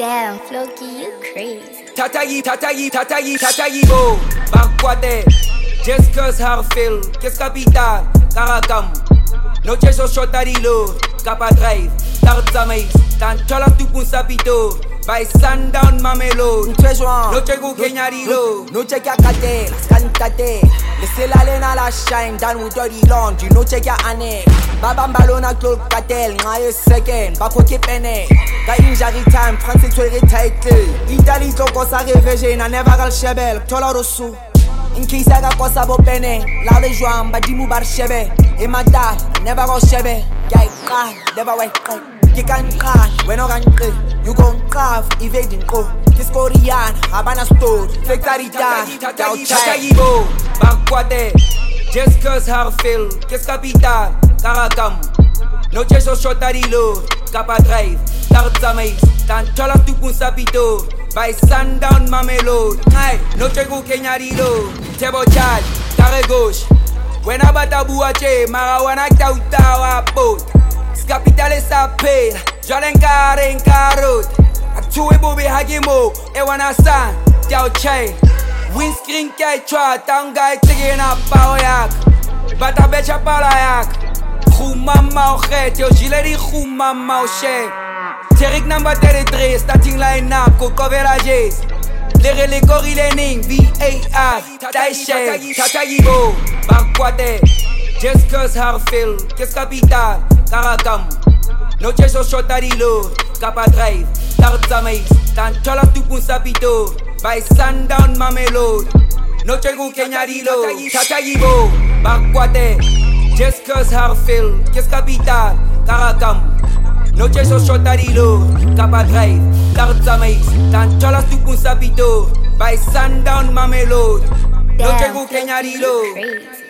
Damn, Floki, you crazy. Tatayi, bo, Barquate, just cause Harfil, qu'est-ce capital, Caracam, noche so shotarilo, Capa Drive, Tarzamais, Tan Chola Tupun Sapito, by Sundown Mamelo, noche go Kenyarilo, noche que acate, cantate, laissez la laine à la shine, dan with dirty laundry, noche que ane, babam balona clol catel, ngaye second, bako kipene, ka injury time, transsexuel retitle, Italy toko sa réveillé, na never al shebel, tola rosu. In case I got cosa bo pene, la le joam, ba dimu bar shebe, e ma dad, never go shebe, guy cry, never wait, you can cry, when I can you gon' carve, evading go, kiss Korean, Habana store, fake Tatayi, bo, Barquate, just cause Harfil, qu'est-ce capital, Caracam, noche so shotarilo, Capa Drive, Tarzamais, Tan Chola Tupun Sapito, by Sundown Mamelo, hey, noche go Kenyarilo, Tebo Chad, Tare Gauche, when I bata buache, Marawana Tautawa boat, Scapitale Sapel, Jalen Karen Karot, Actue Bobi Hagimo, Ewana San, Tiao Che, Windscreen Kaichwa, Tanga Tegena Paoyak, Bata Becha Palayak, Khumama Ochet, Yo Gileri Khumama Oche. Terik number 33, starting line up, co coverages. Les Corilening, VAR, Tatayi, bo, Barquate, just cause Harfil, qu'est-ce capital, Caracam, noche so shotarilo, Capa Drive, Tarzamais, Tan Chola Tupun Sapito, by Sundown Mamelo, noche go Kenyarilo, Tatayi, bo, Barquate, just cause Harfil, qu'est-ce capital, Caracam, noche so shotarilo, Capa Drive, Tarzamais, Tan Chola Tupun Sapito, by Sundown Mamelo, noche go Kenyarilo.